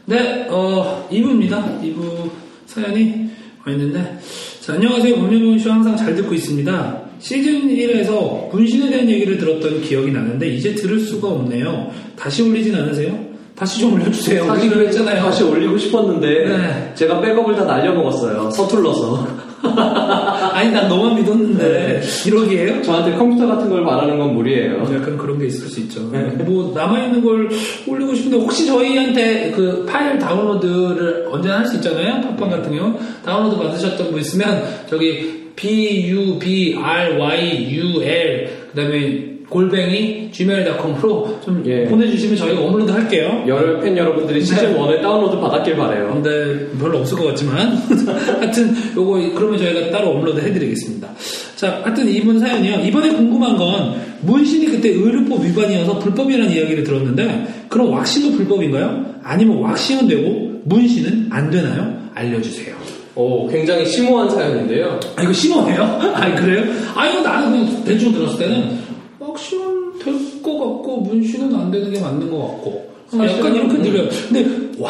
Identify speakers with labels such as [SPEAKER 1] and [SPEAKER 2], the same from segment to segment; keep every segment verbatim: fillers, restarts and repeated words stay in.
[SPEAKER 1] 네, 어, 이 부입니다. 이 부 사연이 와 있는데. 자, 안녕하세요. 법률문쇼 항상 잘 듣고 있습니다. 시즌 일에서 문신에 대한 얘기를 들었던 기억이 나는데, 이제 들을 수가 없네요. 다시 올리진 않으세요? 다시 좀 올려주세요.
[SPEAKER 2] 사실 그랬잖아요. 다시 올리고 싶었는데, 네. 제가 백업을 다 날려먹었어요. 서툴러서.
[SPEAKER 1] 아니, 난 너만 믿었는데. 네. 기록이에요?
[SPEAKER 2] 저한테 컴퓨터 같은 걸 말하는 건 무리예요.
[SPEAKER 1] 약간 그런 게 있을 수 있죠. 네. 뭐, 남아있는 걸 올리고 싶은데, 혹시 저희한테 그 파일 다운로드를 언제나 할 수 있잖아요? 팟빵 같은 경우. 다운로드 받으셨던 분 있으면, 저기, B U B R Y U L, 그 다음에, 골뱅이 지메일 닷컴으로 좀 예. 보내주시면 저희가 업로드 할게요.
[SPEAKER 2] 여러 팬 여러분들이 시즌
[SPEAKER 1] 네.
[SPEAKER 2] 일에 다운로드 받았길 바래요.
[SPEAKER 1] 근데 별로 없을 것 같지만 하여튼 요거 그러면 저희가 따로 업로드 해드리겠습니다. 자, 하여튼 이분 사연이요. 이번에 궁금한 건 문신이 그때 의료법 위반이어서 불법이라는 이야기를 들었는데, 그럼 왁싱도 불법인가요? 아니면 왁싱은 되고 문신은 안 되나요? 알려주세요.
[SPEAKER 2] 오, 굉장히 심오한 사연인데요.
[SPEAKER 1] 아, 이거 심오해요? 아, 그래요? 아, 이거 나는 그냥 대충 들었을 때는 왁싱은 될 것 같고 문신은 안 되는 게 맞는 것 같고 약간 이렇게 들려요. 근데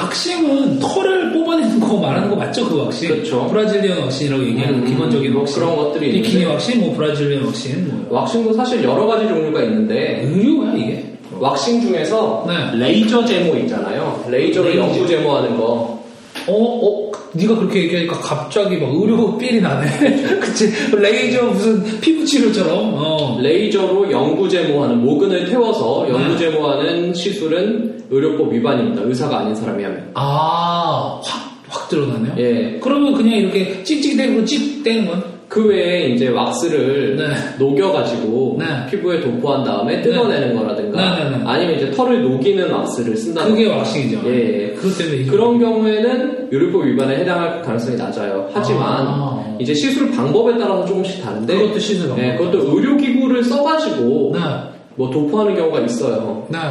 [SPEAKER 1] 왁싱은 털을 뽑아내는 거 말하는 거 맞죠? 그 왁싱?
[SPEAKER 2] 그렇죠.
[SPEAKER 1] 브라질리언 왁싱이라고 얘기하는 음, 기본적인
[SPEAKER 2] 뭐
[SPEAKER 1] 왁싱.
[SPEAKER 2] 그런 것들이
[SPEAKER 1] 비키니 왁싱, 뭐 브라질리언 왁싱. 뭐.
[SPEAKER 2] 왁싱도 사실 여러 가지 종류가 있는데
[SPEAKER 1] 의료야 이게?
[SPEAKER 2] 왁싱 중에서
[SPEAKER 1] 네.
[SPEAKER 2] 레이저 제모 있잖아요. 레이저로 레이저. 연구 제모하는 거.
[SPEAKER 1] 어, 어, 네가 그렇게 얘기하니까 갑자기 막 의료 삘이 나네. 그치? 레이저 무슨 피부 치료처럼. 어.
[SPEAKER 2] 레이저로 연구 제모하는, 모근을 태워서 연구 제모하는 시술은 의료법 위반입니다. 의사가 아닌 사람이 하면.
[SPEAKER 1] 아, 확, 확 드러나네요?
[SPEAKER 2] 예.
[SPEAKER 1] 그러면 그냥 이렇게 찍찍대고 찍대는 건?
[SPEAKER 2] 그 외에 이제 왁스를
[SPEAKER 1] 네.
[SPEAKER 2] 녹여가지고
[SPEAKER 1] 네.
[SPEAKER 2] 피부에 도포한 다음에 뜯어내는
[SPEAKER 1] 네.
[SPEAKER 2] 거라든가
[SPEAKER 1] 네, 네, 네.
[SPEAKER 2] 아니면 이제 털을 녹이는 왁스를 쓴다든가.
[SPEAKER 1] 그게 왁싱이죠.
[SPEAKER 2] 예.
[SPEAKER 1] 그것 때문에
[SPEAKER 2] 그런 경우에는 의료법 위반에 해당할 가능성이 낮아요. 하지만
[SPEAKER 1] 아.
[SPEAKER 2] 이제 시술 방법에 따라서 조금씩 다른데
[SPEAKER 1] 그것도 시술 방법.
[SPEAKER 2] 예, 그것도 의료기구를 써가지고
[SPEAKER 1] 네.
[SPEAKER 2] 뭐 도포하는 경우가 있어요.
[SPEAKER 1] 네.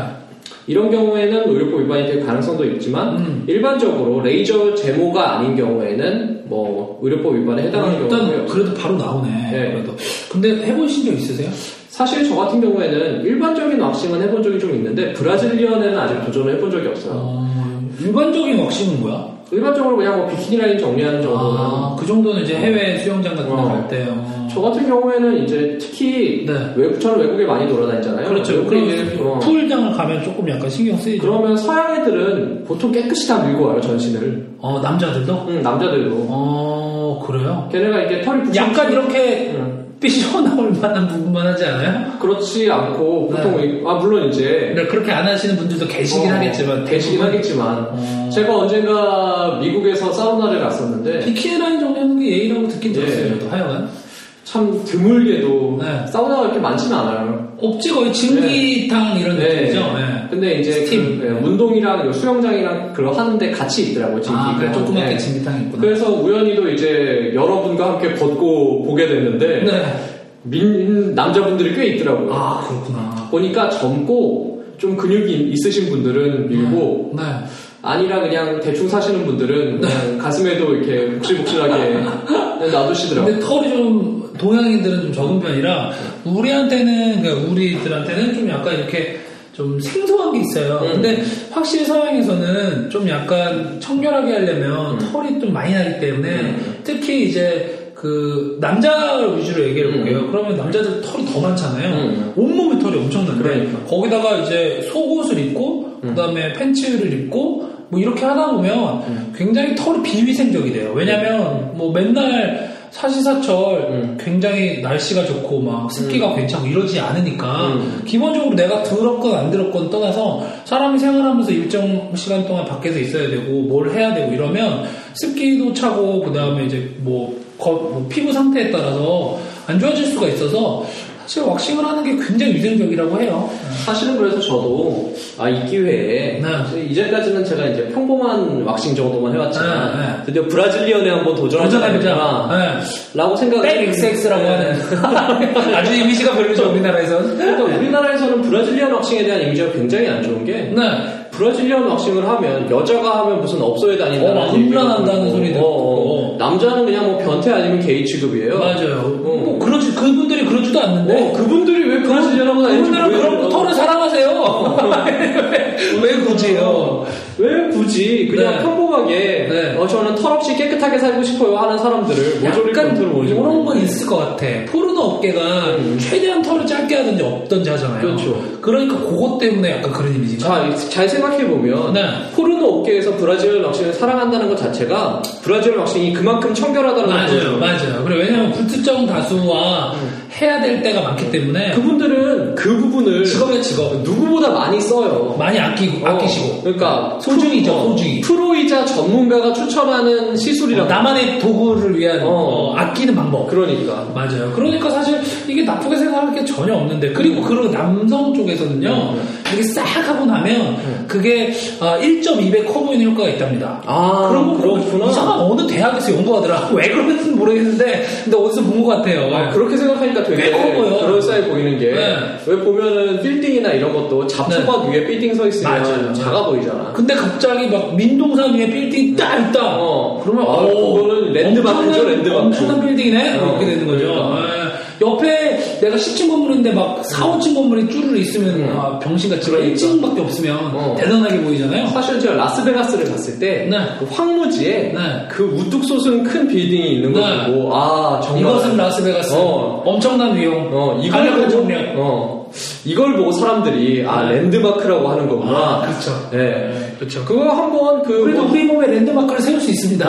[SPEAKER 2] 이런 경우에는 의료법 위반이 될 가능성도 있지만 음. 일반적으로 레이저 제모가 아닌 경우에는 뭐 의료법 위반에 해당하는
[SPEAKER 1] 일단
[SPEAKER 2] 경우고요.
[SPEAKER 1] 그래도 바로 나오네.
[SPEAKER 2] 네.
[SPEAKER 1] 그래도. 근데 해보신 적 있으세요?
[SPEAKER 2] 사실 저 같은 경우에는 일반적인 왁싱은 해본 적이 좀 있는데 브라질리언에는 아직 도전을 해본 적이 없어요.
[SPEAKER 1] 어, 일반적인 왁싱은 뭐야?
[SPEAKER 2] 일반적으로 그냥 뭐 비키니 라인 정리하는 정도는.
[SPEAKER 1] 아, 그 정도는 이제 해외 수영장 같은 데 갈 때.
[SPEAKER 2] 어. 저 같은 경우에는 이제 특히
[SPEAKER 1] 네.
[SPEAKER 2] 외국, 저는 외국에 많이 돌아다니잖아요.
[SPEAKER 1] 그렇죠.
[SPEAKER 2] 그럼
[SPEAKER 1] 어. 풀장을 가면 조금 약간 신경 쓰이죠.
[SPEAKER 2] 그러면 서양 애들은 보통 깨끗이 다 밀고 와요, 전신을.
[SPEAKER 1] 어, 남자들도?
[SPEAKER 2] 응, 남자들도.
[SPEAKER 1] 어, 그래요?
[SPEAKER 2] 걔네가 이게 털이 부쩍
[SPEAKER 1] 약간 이렇게 응. 삐져나올 만한 부분만 하지 않아요?
[SPEAKER 2] 그렇지 않고 보통 네. 아 물론 이제
[SPEAKER 1] 네, 그렇게 안 하시는 분들도 계시긴
[SPEAKER 2] 어,
[SPEAKER 1] 하겠지만
[SPEAKER 2] 계시긴 하겠지만 어... 제가 언젠가 미국에서 사우나를 갔었는데
[SPEAKER 1] 비키니 라인 정리하는 게 예의라고 듣긴 들었어요. 예. 하여간
[SPEAKER 2] 참 드물게도
[SPEAKER 1] 네.
[SPEAKER 2] 사우나가 그렇게 많지는 않아요.
[SPEAKER 1] 없지, 거의 증기탕 네. 이런 느낌이죠. 네.
[SPEAKER 2] 네. 근데 이제 스팀. 그, 네, 운동이랑 수영장이랑 그걸 하는데 같이 있더라고요. 증기가.
[SPEAKER 1] 아, 그래, 조그맣게 네. 증기탕이 있구나.
[SPEAKER 2] 그래서 우연히도 이제 여러분과 함께 벗고 보게 됐는데
[SPEAKER 1] 네.
[SPEAKER 2] 민 남자분들이 꽤 있더라고요.
[SPEAKER 1] 아, 그렇구나.
[SPEAKER 2] 보니까 젊고 좀 근육이 있으신 분들은 밀고
[SPEAKER 1] 네. 네.
[SPEAKER 2] 아니라 그냥 대충 사시는 분들은 그냥 네. 가슴에도 이렇게 복실복실하게 놔두시더라고요.
[SPEAKER 1] 근데 털이 좀 동양인들은 좀 적은 편이라 우리한테는 그러니까 우리들한테는 좀 약간 이렇게 좀 생소한 게 있어요. 음. 근데 확실히 서양에서는 좀 약간 청결하게 하려면 음. 털이 좀 많이 나기 때문에 음. 특히 이제 그 남자 위주로 얘기를 해볼게요. 음. 그러면 남자들 털이 더 많잖아요. 음. 온몸에 털이 엄청난데 그러니까. 거기다가 이제 속옷을 입고 음. 그다음에 팬츠를 입고 뭐 이렇게 하다 보면 음. 굉장히 털이 비위생적이 돼요. 왜냐면 뭐 맨날 사시사철 음. 굉장히 날씨가 좋고 막 습기가 음. 괜찮고 이러지 않으니까 음. 기본적으로 내가 들었건 안 들었건 떠나서 사람이 생활하면서 일정 시간 동안 밖에서 있어야 되고 뭘 해야 되고 이러면 습기도 차고 그 다음에 이제 뭐, 거, 뭐 피부 상태에 따라서 안 좋아질 수가 있어서 사실 왁싱을 하는 게 굉장히 위생적이라고 해요.
[SPEAKER 2] 사실은 그래서 저도 아, 이 기회에 네. 이제까지는 제가 이제 평범한 왁싱 정도만 해왔지만 네, 네. 드디어 브라질리언에 한번 도전하자마 네. 라고 생각을
[SPEAKER 1] 백엑스엑스라고
[SPEAKER 2] 네.
[SPEAKER 1] 하는 아주 이미지가 별로죠 우리나라에서는.
[SPEAKER 2] 그러니까 우리나라에서는 브라질리언 왁싱에 대한 이미지가 굉장히 안 좋은 게 네. 브라질리언 왁싱을 하면 여자가 하면 무슨 업소에 다닌다는
[SPEAKER 1] 어, 혼란한다는 소리 듣고
[SPEAKER 2] 어, 어. 남자는 그냥 뭐 변태 아니면 게이 취급이에요.
[SPEAKER 1] 맞아요. 어. 뭐 그러지 그분들이 그러지도 않는데
[SPEAKER 2] 어, 그분들이 왜 브라질리언하고
[SPEAKER 1] 그분들은 그런 털을 사랑하세요. 왜 굳이요?
[SPEAKER 2] 왜 굳이 그냥 네. 평범하게 네. 어, 저는 털 없이 깨끗하게 살고 싶어요 하는 사람들을 모조리
[SPEAKER 1] 약간 이런 건 있을 것 같아. 포르노 업계가 음. 최대한 털을 짧게 하든지 없든지 하잖아요.
[SPEAKER 2] 그렇죠.
[SPEAKER 1] 그러니까 그것 때문에 약간 그런 이미지인가?
[SPEAKER 2] 자, 잘 생각해보면 네. 포르노 업계에서 브라질 왁싱을 사랑한다는 것 자체가 브라질 왁싱이 그만큼 청결하다는
[SPEAKER 1] 거죠. 맞아요. 맞아요. 그래 왜냐하면 불특정 다수와 음. 해야 될 때가 많기 때문에
[SPEAKER 2] 그분들은 그 부분을
[SPEAKER 1] 직업의 직업
[SPEAKER 2] 누구보다 많이 써요.
[SPEAKER 1] 많이 아끼고
[SPEAKER 2] 어,
[SPEAKER 1] 아끼시고.
[SPEAKER 2] 그러니까
[SPEAKER 1] 소중이죠. 어, 소중이.
[SPEAKER 2] 프로이자 전문가가 추천하는 시술이라고.
[SPEAKER 1] 어, 나만의 도구를 위한 어. 어, 아끼는 방법.
[SPEAKER 2] 그러니까
[SPEAKER 1] 맞아요. 그러니까 사실 이게 나쁘게 생각할 게 전혀 없는데 그리고 음. 그리고 남성 쪽에서는요 음. 이렇게 싹 하고 나면 음. 그게 어, 일 점 이 배 커 보이는 효과가 있답니다.
[SPEAKER 2] 아
[SPEAKER 1] 그런 거
[SPEAKER 2] 그렇구나.
[SPEAKER 1] 이상한 어느 대학에서 연구하더라. 왜 그런지는 모르겠는데 근데 어디서 본 것 같아요.
[SPEAKER 2] 아, 그렇게 생각하니까 되게
[SPEAKER 1] 커 보여.
[SPEAKER 2] 그럴싸해 보이는 게 왜
[SPEAKER 1] 네.
[SPEAKER 2] 보면은 빌딩이나 이런 것도 잡초밭 네. 위에 빌딩 서 있으면 맞아요. 작아 보이잖아.
[SPEAKER 1] 근데 갑자기 막 민동산 위에 빌딩 딱 있다.
[SPEAKER 2] 어.
[SPEAKER 1] 그러면
[SPEAKER 2] 아,
[SPEAKER 1] 오,
[SPEAKER 2] 그거는 랜드마크죠, 랜드마크.
[SPEAKER 1] 엄청난 빌딩이네.
[SPEAKER 2] 어.
[SPEAKER 1] 이렇게 되는 거죠.
[SPEAKER 2] 그러니까.
[SPEAKER 1] 네. 옆에 내가 십 층 건물인데 막 사, 오 층 건물이 쭈르르 있으면 음. 아, 병신같지만 그러니까. 일 층밖에 없으면 어. 대단하게 보이잖아요.
[SPEAKER 2] 사실 제가 라스베가스를 갔을 때
[SPEAKER 1] 네.
[SPEAKER 2] 그 황무지에 네. 그 우뚝 솟은 큰 빌딩이 있는 거 네. 보고 아 정말
[SPEAKER 1] 이것은 라스베가스
[SPEAKER 2] 어.
[SPEAKER 1] 엄청난 위용
[SPEAKER 2] 어, 이걸 보고 정력. 어. 이걸 보고 사람들이 아 네. 랜드마크라고 하는 거구나.
[SPEAKER 1] 아, 그렇죠.
[SPEAKER 2] 네,
[SPEAKER 1] 네. 그렇죠.
[SPEAKER 2] 그거 한번 그
[SPEAKER 1] 그래도 뭐, 우리 몸에 랜드마크를 세울 수 있습니다.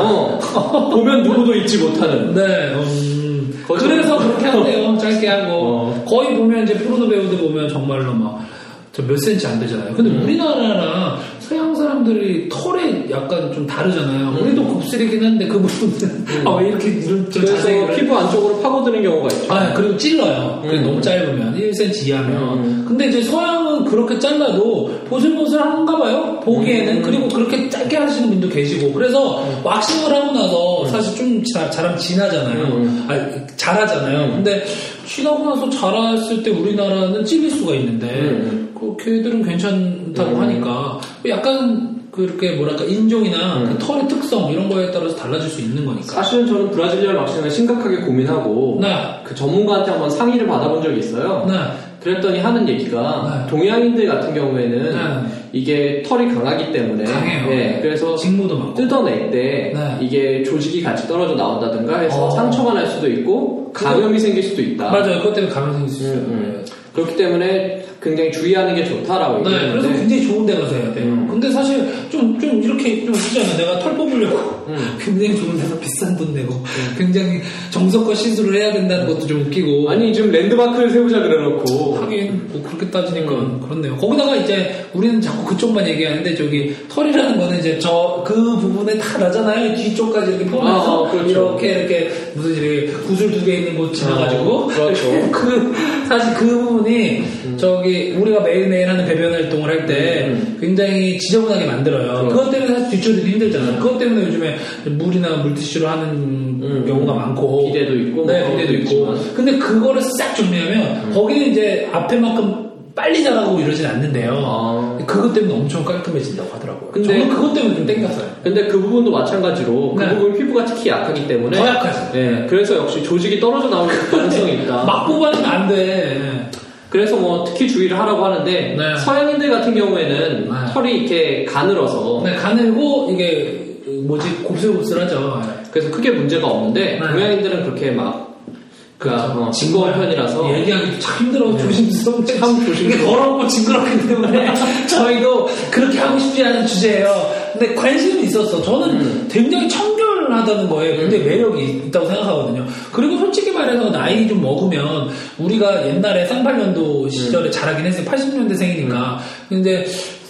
[SPEAKER 2] 어. 보면 누구도 잊지 못하는.
[SPEAKER 1] 네. 음, 그래서 그렇게 한대요. 짧게 하고 어. 거의 보면 이제 프로노 배우들 보면 정말로 막 저 몇 센치 안 되잖아요. 근데 음. 우리나라랑 서양 사람들이 털에 약간 좀 다르잖아요. 음. 우리도 곱슬이긴 한데 그 부분은 음. 아, 왜 이렇게 좀
[SPEAKER 2] 자세히 피부 안쪽으로 파고드는 경우가 있죠.
[SPEAKER 1] 아, 그리고 찔러요. 음. 너무 짧으면 일 센티미터 이하면. 음. 근데 이제 서양은 그렇게 잘라도 보슬보슬한가 봐요. 보기에는 음. 그리고 그렇게 짧게 하시는 분도 계시고 그래서 음. 왁싱을 하고 나서 사실 좀 자, 자람 진하잖아요. 음. 아, 잘하잖아요. 근데 쉬다고 나서 자랐을 때 우리나라는 찔릴 수가 있는데 음. 그 걔들은 괜찮다고 음. 하니까 약간 그렇게 뭐랄까 인종이나 음. 그 털의 특성 이런 거에 따라서 달라질 수 있는 거니까.
[SPEAKER 2] 사실은 저는 브라질리언 왁싱을 심각하게 고민하고
[SPEAKER 1] 네.
[SPEAKER 2] 그 전문가한테 한번 상의를 받아본 적이 있어요.
[SPEAKER 1] 네.
[SPEAKER 2] 그랬더니 하는 얘기가 네. 동양인들 같은 경우에는 네. 이게 털이 강하기 때문에
[SPEAKER 1] 강해요.
[SPEAKER 2] 네, 그래서
[SPEAKER 1] 직무도 많고
[SPEAKER 2] 뜯어낼 때 네. 이게 조직이 같이 떨어져 나온다든가 해서 어. 상처가 날 수도 있고 감염이 생길 수도 있다.
[SPEAKER 1] 맞아요. 그것 때문에 감염이 생길 수 있어요.
[SPEAKER 2] 음, 음. 그렇기 때문에 굉장히 주의하는 게 좋다라고
[SPEAKER 1] 네,
[SPEAKER 2] 얘기했는데
[SPEAKER 1] 그래서 굉장히 좋은 데 가서 해야 돼요. 음. 근데 사실 좀, 좀 이렇게 좀 쓰잖아요. 내가 털 뽑으려고
[SPEAKER 2] 음.
[SPEAKER 1] 굉장히 좋은 데서 비싼 돈 내고 음. 굉장히 정석과 시술을 해야 된다는 것도 좀 웃기고
[SPEAKER 2] 아니 지금 랜드마크를 세우자 그래놓고
[SPEAKER 1] 하긴 뭐 그렇게 따지니까 음. 그렇네요. 거기다가 이제 우리는 자꾸 그쪽만 얘기하는데 저기 털이라는 거는 이제 저 그 부분에 다 나잖아요. 뒤쪽까지 이렇게 보면서
[SPEAKER 2] 아, 그렇죠.
[SPEAKER 1] 이렇게 이렇게 무슨 이렇게 구슬 두 개 있는 곳 지나가지고
[SPEAKER 2] 어, 그렇죠.
[SPEAKER 1] 그 사실 그 부분이 음. 저기 우리가 매일매일 하는 배변 활동을 할 때 음. 굉장히 지저분하게 만들어요. 그렇죠. 그것 때문에 사실 뒷처리도 힘들잖아요. 그것 때문에 요즘에 물이나 물티슈로 하는 음. 경우가 많고
[SPEAKER 2] 비데도 있고
[SPEAKER 1] 네, 비데도 있고. 근데 그거를 싹 정리하면 음. 거기는 이제 앞에만큼 빨리 자라고 이러진 않는데요.
[SPEAKER 2] 아.
[SPEAKER 1] 그것 때문에 엄청 깔끔해진다고 하더라고요. 근데 저는 그것 때문에 좀 땡겼어요.
[SPEAKER 2] 근데 그 부분도 마찬가지로 네. 그 부분 피부가 특히 약하기 때문에
[SPEAKER 1] 더 약하지.
[SPEAKER 2] 네. 그래서 역시 조직이 떨어져 나올 가능성이 있다.
[SPEAKER 1] 막 뽑아내면 안 돼. 네.
[SPEAKER 2] 그래서 뭐 특히 주의를 하라고 하는데 네. 서양인들 같은 경우에는 네. 털이 이렇게 가늘어서
[SPEAKER 1] 네, 가늘고 이게 뭐지 곱슬곱슬하죠.
[SPEAKER 2] 그래서 크게 문제가 없는데 네. 동양인들은 그렇게 막 그러니까 어, 징거운 편이라서
[SPEAKER 1] 얘기하기 참 힘들어. 네. 조심스러워.
[SPEAKER 2] 참 조심.
[SPEAKER 1] 이게 더럽고 징그럽기 때문에 저희도 그렇게 하고 싶지 않은 주제예요. 근데 관심이 있었어. 저는 음. 굉장히 청결하다는 거에 굉장히 음. 매력이 있다고 생각하거든요. 그리고 솔직히 말해서 나이 좀 먹으면 우리가 옛날에 쌍팔 년도 시절에 음. 자라긴 했어요. 팔십 년대생이니까. 음. 근데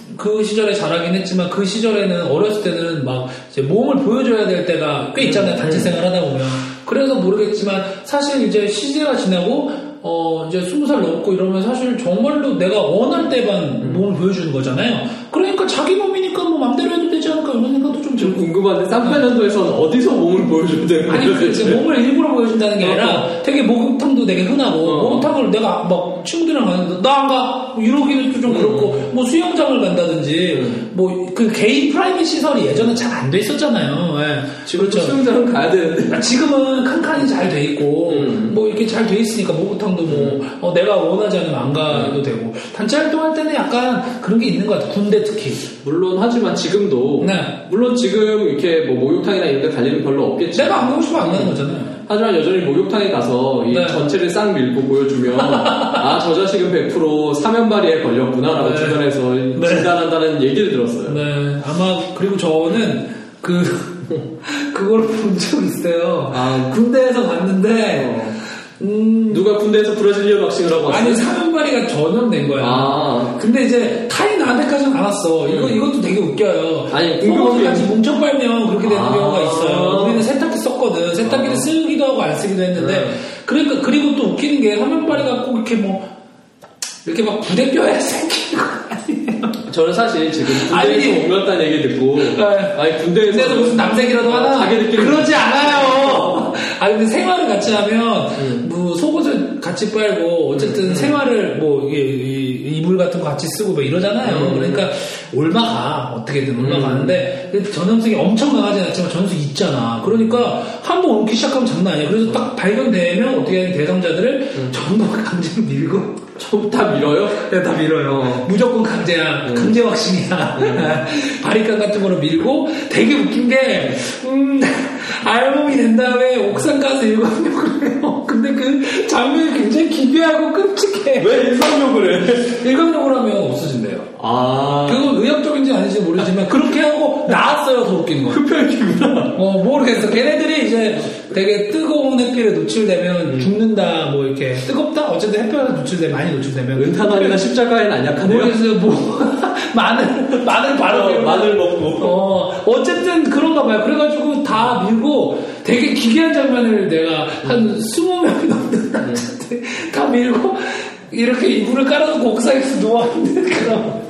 [SPEAKER 1] 그 시절에 자라긴 했지만 그 시절에는 어렸을 때는 막 이제 몸을 보여줘야 될 때가 꽤 있잖아요. 단체 생활 하다 보면. 그래서 모르겠지만 사실 이제 시대가 지나고 어 이제 스무 살 넘고 이러면 사실 정말로 내가 원할 때만 음. 몸을 보여주는 거잖아요. 그러니까 자기 몸이니까 뭐 맘대로 해도 되지 않을까 이런 생각도 좀 들고
[SPEAKER 2] 좀 궁금한데 쌍팔년도에서는 어디서 몸을 보여줘야 되는 거야?
[SPEAKER 1] 아니 그 몸을 일부러 보여준다는 게 아니라 되게 목욕탕도 되게 흔하고 어. 목욕탕을 내가 막 친구들이랑 가는데 나 안 가 이러기는 좀 음. 그렇고 뭐 수영장을 간다든지 음. 뭐 그 개인 프라이빗 시설이 예전에 잘 안 돼 있었잖아요. 네.
[SPEAKER 2] 지금 그렇죠. 수영장은 가야 되는데
[SPEAKER 1] 지금은 칸칸이 잘 돼 있고 음. 뭐 이렇게 잘 돼 있으니까 목욕탕도 뭐 음. 어, 내가 원하지 않으면 안 가도 음. 되고 단체 활동할 때는 약간 그런 게 있는 것 같아. 군대 특히
[SPEAKER 2] 물론 하지만 지금도 네. 물론 지금 이렇게 뭐 목욕탕이나 이런 데 갈 일은 별로 없겠지.
[SPEAKER 1] 내가 안 가고 싶으면 안 가는 거잖아요.
[SPEAKER 2] 하지만 여전히 목욕탕에 가서 이 네. 전체를 싹 밀고 보여주면 아, 저 자식은 백 퍼센트 사면발이에 걸렸구나 라고 네. 주변에서 네. 진단한다는 얘기를 들었어요.
[SPEAKER 1] 네. 아마 그리고 저는 그 그걸 본 적 있어요. 아, 군대에서 봤는데
[SPEAKER 2] 어. 음... 누가 군대에서 브라질리언 왁싱을 하고 왔어요?
[SPEAKER 1] 아니 사면발이가 전염된 거야. 아... 근데 이제 타이 나한테까지는 안 왔어. 이거 음. 이것도 되게 웃겨요. 아니 궁금한 같이 뭉쳐 빨면 그렇게 되는 아... 경우가 있어요. 우리는 세탁기 썼거든. 세탁기를 아... 쓰기도 하고 안 쓰기도 했는데 네. 그러니까 그리고 또 웃기는 게 사면발이가 꼭 이렇게 뭐 이렇게 막 부대뼈에 생기는 거 아니에요?
[SPEAKER 2] 저는 사실 지금 군대에서 옮겼다는 얘기 듣고 네. 아니 군대에서
[SPEAKER 1] 무슨 남색이라도 하나
[SPEAKER 2] 자기들끼리
[SPEAKER 1] 그러지 않아요. 아 근데 생활을 같이 하면 음. 뭐 속옷을 같이 빨고 어쨌든 음. 생활을 뭐 이게 이불 같은 거 같이 쓰고 뭐 이러잖아요. 음. 그러니까 올마가 어떻게든 올라가는데 음. 전염성이 엄청 강하진 않지만 전염성이 있잖아. 그러니까 한 번 옮기 시작하면 장난 아니야. 그래서 딱 발견되면 어떻게 하는 대상자들을 음. 전부 강제로 밀고
[SPEAKER 2] 전부 다 밀어요?
[SPEAKER 1] 네, 다 밀어요. 어. 무조건 강제야. 음. 강제 왁싱이야. 음. 바리깡 같은 거로 밀고 되게 웃긴 게 음, 알몸이 된 다음에 옥상 가서 일광욕을 해요. 근데 그 장면이 굉장히 기괴하고 끔찍해.
[SPEAKER 2] 왜 일광욕을 해?
[SPEAKER 1] 일광욕을 하면 없어진대요. 아. 그건 의학적인지 아닌지 모르지만 그렇게 하고 나왔어요. 더 웃긴 거.
[SPEAKER 2] 흡혈기구나.
[SPEAKER 1] 어, 모르겠어. 걔네들이 이제 되게 뜨거운 햇빛에 노출되면 음. 죽는다, 뭐 이렇게 뜨겁다? 어쨌든 햇볕에 노출되면 많이 노출되면
[SPEAKER 2] 은탄환이나 십자가에는 안 약하네요.
[SPEAKER 1] 모르겠어요. 뭐 마늘 마늘 바르고
[SPEAKER 2] 어, 마늘 먹고
[SPEAKER 1] 어 어쨌든 그런가 봐요. 그래가지고 다 밀고 되게 기괴한 장면을 내가 한 음. 스무 명이 넘는 남자한테 음. 다 밀고 이렇게 이불을 깔아놓고 옥상에서 누워있는 그런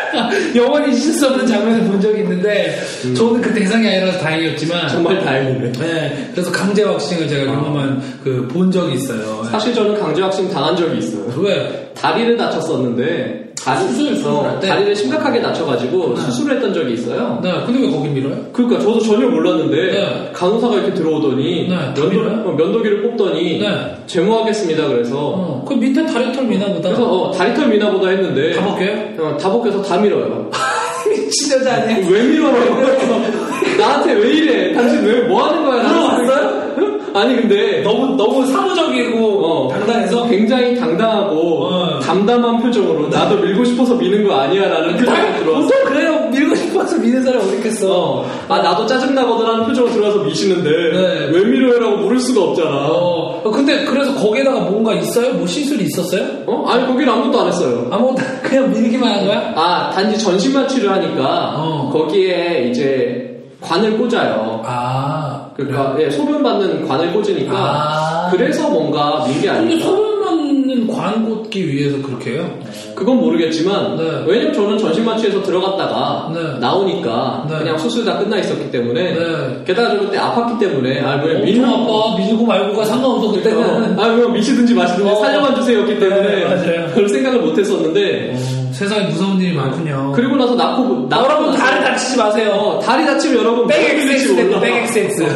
[SPEAKER 1] 영원히 잊을 수 없는 장면을 본 적이 있는데 음. 저는 그 대상이 아니라서 다행이었지만
[SPEAKER 2] 정말 다행이네.
[SPEAKER 1] 네, 그래서 강제 왁싱을 제가 아. 경험한 그 본 적이 있어요.
[SPEAKER 2] 사실 저는 강제 왁싱 당한 적이 있어요.
[SPEAKER 1] 왜?
[SPEAKER 2] 다리를 다쳤었는데 다리,
[SPEAKER 1] 수술 수술할 때
[SPEAKER 2] 다리를 심각하게 다쳐가지고 네. 수술을 했던 적이 있어요.
[SPEAKER 1] 네, 근데 왜 거기 밀어요?
[SPEAKER 2] 그러니까 저도 전혀 몰랐는데 네. 간호사가 이렇게 들어오더니
[SPEAKER 1] 네,
[SPEAKER 2] 면도, 면도기를 뽑더니 네. 제모하겠습니다. 그래서
[SPEAKER 1] 어, 그 밑에 다리털 미나 보다.
[SPEAKER 2] 그래서 어, 다리털 미나 보다 했는데
[SPEAKER 1] 다 벗겨요?
[SPEAKER 2] 어, 다 벗겨서 다 밀어요.
[SPEAKER 1] 미친 여자 아니야?
[SPEAKER 2] 왜 밀어요? 나한테 왜 이래? 당신 왜 뭐 하는 거야?
[SPEAKER 1] 물어봤어요?
[SPEAKER 2] 아니 근데
[SPEAKER 1] 너무 너무 사무적이고 어, 당당해서
[SPEAKER 2] 굉장히 당당하고 어. 담담한 표정으로 나도 밀고 싶어서 미는 거 아니야라는 표정으로 들어왔어.
[SPEAKER 1] 보통 그래요. 밀고 싶어서 미는 사람 어디 있겠어. 어.
[SPEAKER 2] 아 나도 짜증나거든라는 표정으로 들어와서 미시는데 네. 왜 밀어요라고 물을 수가 없잖아.
[SPEAKER 1] 어. 근데 그래서 거기에다가 뭔가 있어요? 뭐 시술이 있었어요?
[SPEAKER 2] 어? 아니 거기는 아무것도 안 했어요.
[SPEAKER 1] 아무것도 그냥 밀기만 한 거야?
[SPEAKER 2] 아 단지 전신 마취를 하니까 어. 거기에 이제 관을 꽂아요.
[SPEAKER 1] 아.
[SPEAKER 2] 그러니까 예, 소변 받는 관을 꽂으니까 아. 그래서 뭔가 민 게 아닐까.
[SPEAKER 1] 근데 소변 받는 관 꽂기 위해서 그렇게 해요?
[SPEAKER 2] 그건 모르겠지만 네. 왜냐면 저는 전신 마취에서 들어갔다가 네. 나오니까 네. 그냥 수술 다 끝나 있었기 때문에 네. 게다가 저 그때 아팠기 때문에 아왜
[SPEAKER 1] 밀고 아파 밀고 말고가 상관없어 그때는.
[SPEAKER 2] 아왜 미치든지 마시든지 어. 살려만 주세요였기 때문에
[SPEAKER 1] 네,
[SPEAKER 2] 별 생각을 못했었는데.
[SPEAKER 1] 어. 세상에 무서운 일이 많군요.
[SPEAKER 2] 그리고 나서 낳고, 낳고
[SPEAKER 1] 여러분 나서, 다리 다치지 마세요.
[SPEAKER 2] 어, 다리 다치면 여러분
[SPEAKER 1] 백엑스엑스 됩니다. 백엑스엑스.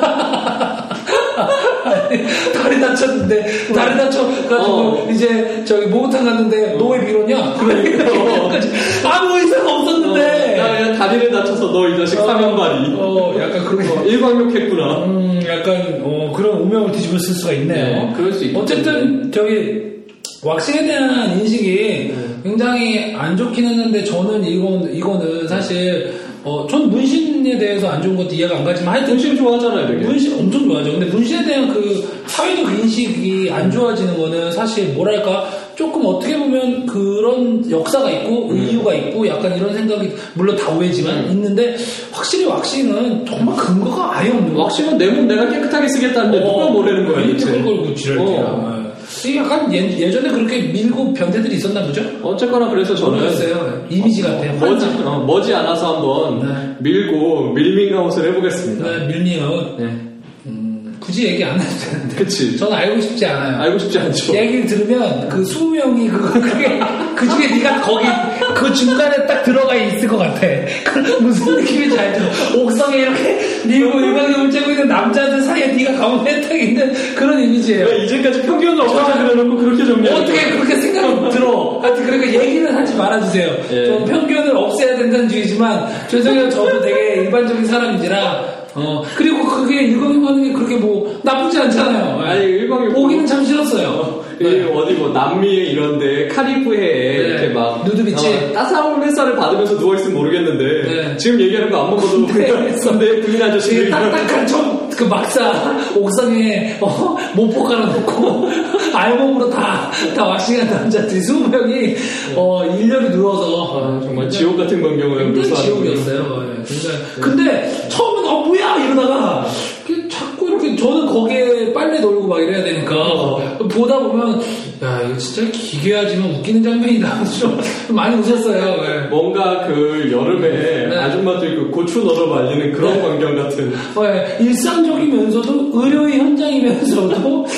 [SPEAKER 1] 다리 다쳤는데 다리 다쳐가지고 어. 이제 저기 목욕탕 갔는데 어. 너 왜 밀었냐?
[SPEAKER 2] 그러니까
[SPEAKER 1] 아무 의사가 없었는데.
[SPEAKER 2] 어, 나 그냥 다리를 다쳐서 너 이 자식 사면발이.
[SPEAKER 1] 어, 약간 그런 거.
[SPEAKER 2] 일광욕했구나.
[SPEAKER 1] 음, 약간 어, 그런 운명을 뒤집어 쓸 수가 있네요.
[SPEAKER 2] 네, 그럴 수 있죠.
[SPEAKER 1] 어쨌든 저기. 왁싱에 대한 인식이 음. 굉장히 안 좋긴 했는데 저는 이건, 이거는 사실 어, 전 문신에 대해서 안 좋은 것도 이해가 안 가지만 하여튼
[SPEAKER 2] 문신 좋아하잖아요 되게.
[SPEAKER 1] 문신 엄청 좋아하죠. 근데 문신에 대한 그 사회적 인식이 안 좋아지는 거는 사실 뭐랄까 조금 어떻게 보면 그런 역사가 있고 음. 이유가 있고 약간 이런 생각이 물론 다 오해지만 음. 있는데 확실히 왁싱은 정말 근거가 아예 없는 거야.
[SPEAKER 2] 왁싱은 내 몸 내가 깨끗하게 쓰겠다는데 어, 누가 뭐라는 거야
[SPEAKER 1] 대체. 그걸 걸고 지랄이야.
[SPEAKER 2] 어.
[SPEAKER 1] 약간 예, 예전에 그렇게 밀고 변태들이 있었나 보죠?
[SPEAKER 2] 어쨌거나 그래서 저는
[SPEAKER 1] 모르겠어요. 이미지
[SPEAKER 2] 어,
[SPEAKER 1] 같아요.
[SPEAKER 2] 머지, 어, 머지 않아서 한번 네. 밀고 밀밍아웃을 해보겠습니다.
[SPEAKER 1] 네, 밀밍아웃. 네. 음, 굳이 얘기 안 해도 되는데.
[SPEAKER 2] 그치.
[SPEAKER 1] 저는 알고 싶지 않아요.
[SPEAKER 2] 알고 싶지 않죠.
[SPEAKER 1] 얘기를 들으면 그 스무 명이 그거 그게 그 중에 네가 거기 그 중간에 딱 들어가 있을 것 같아. 무슨 느낌인지 알죠? 옥성에 이렇게 밀고 일광욕을 쬐고 있는 남자들 사이에 네가 가면 딱 있는 그런 이미지예요.
[SPEAKER 2] 이제까지 편견을 없다 그래놓고 그렇게 정리해.
[SPEAKER 1] 어떻게 그렇게 생각이 들어? 하여튼 그러니까 얘기는 하지 말아주세요. 예. 좀 편견을 없애야 된다는 주의지만 죄송해요. 저도 되게 일반적인 사람인지라. 어, 그리고 그게 일광욕 하는 게 그렇게 뭐 나쁘지 않잖아요.
[SPEAKER 2] 아니, 일광욕.
[SPEAKER 1] 보기는 참 싫었어요.
[SPEAKER 2] 어, 네. 어디 뭐 남미에 이런데 카리브해에 네. 이렇게 막.
[SPEAKER 1] 누드비치.
[SPEAKER 2] 어, 따사로운 햇살을 받으면서 누워있으면 모르겠는데. 네. 지금 얘기하는 거 안 먹어도.
[SPEAKER 1] 근데
[SPEAKER 2] 부인 아저씨.
[SPEAKER 1] 딱딱한 좀, 그 막사 옥상에, 어, 모포 깔아놓고, 알몸으로 다, 다 왁싱한 남자들이 스무 명이, 어, 일렬이 누워서.
[SPEAKER 2] 아, 정말 지옥 같은 광경을
[SPEAKER 1] 묘사하는 지옥이었어요. 네. 근데, 근데 처음엔, 어, 뭐야! 이러다가, 자꾸 이렇게, 저는 거기에 빨래 놀고 막 이래야 되니까, 어. 보다 보면, 야, 이거 진짜 기괴하지만 웃기는 장면이다. 좀 많이 웃었어요. 네.
[SPEAKER 2] 뭔가 그 여름에 네. 아줌마들이 그 고추 널어 말리는 그런 네. 광경 같은.
[SPEAKER 1] 네. 일상적이면서도 의료의 현장이면서도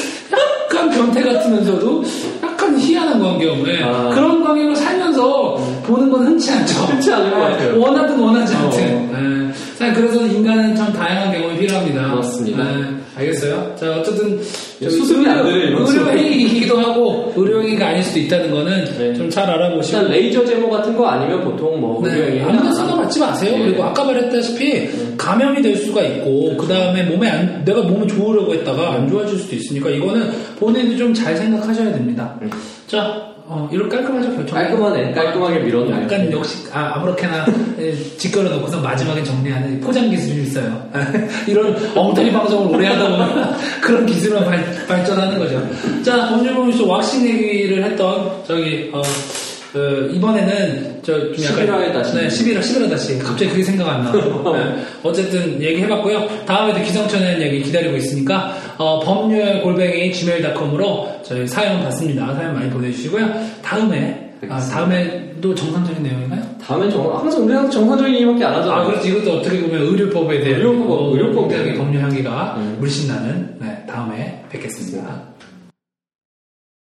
[SPEAKER 1] 약간 변태 같으면서도 약간 희한한 광경. 네. 아. 그런 광경을 살면서 음. 보는 건 흔치 않죠.
[SPEAKER 2] 흔치 않을 것 같아요.
[SPEAKER 1] 원하든 원하지 않든. 어. 네. 그래서 인간은 참 다양한 경험이 필요합니다.
[SPEAKER 2] 맞습니다.
[SPEAKER 1] 네. 알겠어요? 자, 어쨌든
[SPEAKER 2] 수습이 안 되네,
[SPEAKER 1] 의료행위이기도 하고 의료행위가 아닐 수도 있다는 거는 네. 좀 잘 알아보시고
[SPEAKER 2] 일단 레이저 제모 같은 거 아니면 보통 뭐
[SPEAKER 1] 네.
[SPEAKER 2] 의료행위
[SPEAKER 1] 아무나 써다맞지 마세요. 네. 그리고 아까 말했다시피 네. 감염이 될 수가 있고 그 다음에 몸에 안, 내가 몸을 좋으려고 했다가 안 좋아질 수도 있으니까 이거는 본인이 좀 잘 생각하셔야 됩니다. 네. 자, 어, 이렇게 깔끔하죠, 결정.
[SPEAKER 2] 깔끔하네. 깔끔하게 밀어놓은.
[SPEAKER 1] 약간 역시, 아, 아무렇게나 짓걸어 놓고서 마지막에 정리하는 포장 기술이 있어요. 이런 엉터리 방송을 오래 하다 보면 그런 기술만 발, 발전하는 거죠. 자, 오늘 보면 왁싱 얘기를 했던, 저기, 어, 그, 이번에는, 저, 좀 약간.
[SPEAKER 2] 십일화에 다시.
[SPEAKER 1] 네, 십일화, 십일화 다시. 갑자기 그게 생각 안 나. 네. 어쨌든 얘기해봤고요. 다음에도 기상천외한 얘기 기다리고 있으니까, 어, 법률 골뱅이 지메일 닷컴으로 저희 사연 받습니다. 사연 많이 보내주시고요. 다음에, 아, 다음에도 정상적인 내용인가요?
[SPEAKER 2] 다음엔 정, 항상 우리는 정상적인 얘기밖에 안 하잖아요.
[SPEAKER 1] 아, 그렇지. 이것도 어떻게 보면 의료법에 대한.
[SPEAKER 2] 의료법, 의료법.
[SPEAKER 1] 법률 향기가 음. 물씬 나는, 네, 다음에 뵙겠습니다.